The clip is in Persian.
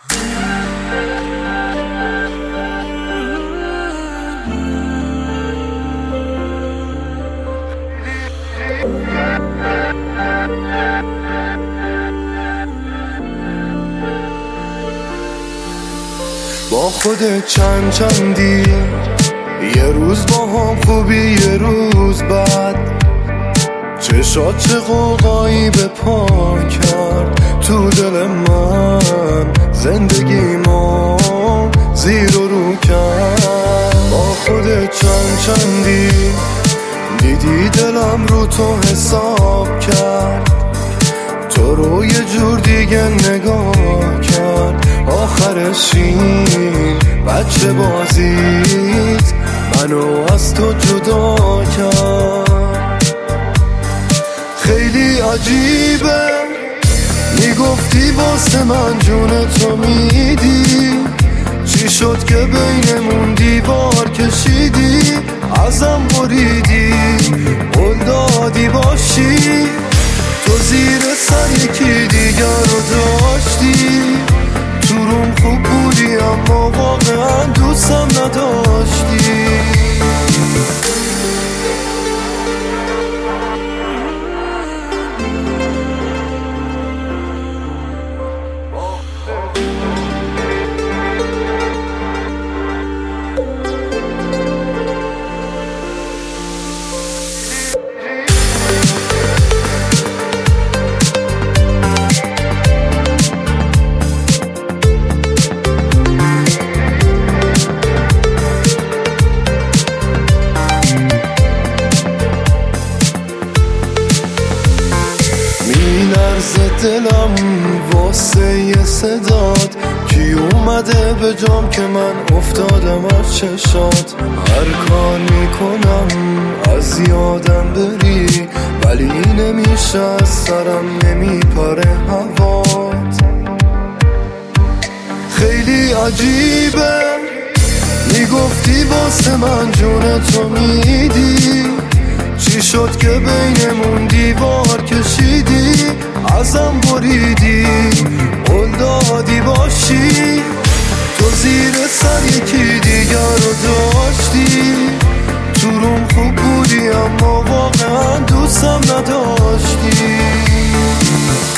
با خودت چندی یه روز با هم خوبی یه روز بد، چشات چه قوقایی به پا کرد تو دل من، زندگیمو زیر و رو کرد. با خودت چندی دیدی دلم رو تو حساب کرد، تو رو یه جور دیگه نگاه کرد. آخرش این بچه بازیت منو از تو جدا کرد. خیلی عجیبه میگفتی واسه من جون تو میدی، چی شد که بینمون دیوار کشیدی، ازم بریدی قول دادی باشی، تو زیر سر یکی دیگر رو داشتی. تو روم خوب بودی اما واقعا دوستم نداشتی. دلم واسه یه صدات، کی اومده به جام که من افتادم از چشات. هر کار میکنم از یادم بری، ولی نمیشه از سرم نمیپره هوات. خیلی عجیبه میگفتی واسه من جون تو میدی، چی شد که بینمون دیوار کشیدی، ازم بریدی قول دادی باشی، تو زیر سر یکی دیگر رو داشتی. تو روم خوب بودی اما واقعا دوستم نداشتی.